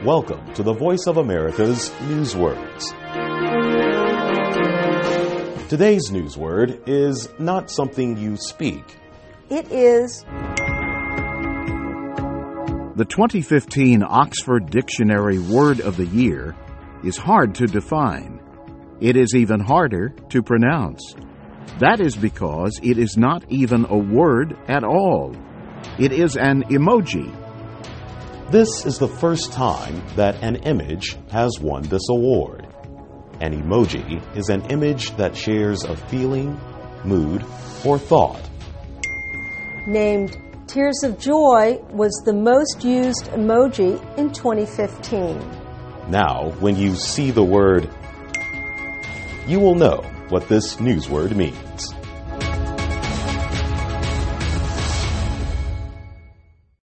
Welcome to the Voice of America's Newswords. Today's newsword is not something you speak. It is the 2015 Oxford Dictionary Word of the Year is hard to define. It is even harder to pronounce. That is because it is not even a word at all. It is an emoji. This is the first time that an image has won this award. An emoji is an image that shares a feeling, mood, or thought. named Tears of Joy was the most used emoji in 2015. Now, when you see the word, you will know what this newsword means.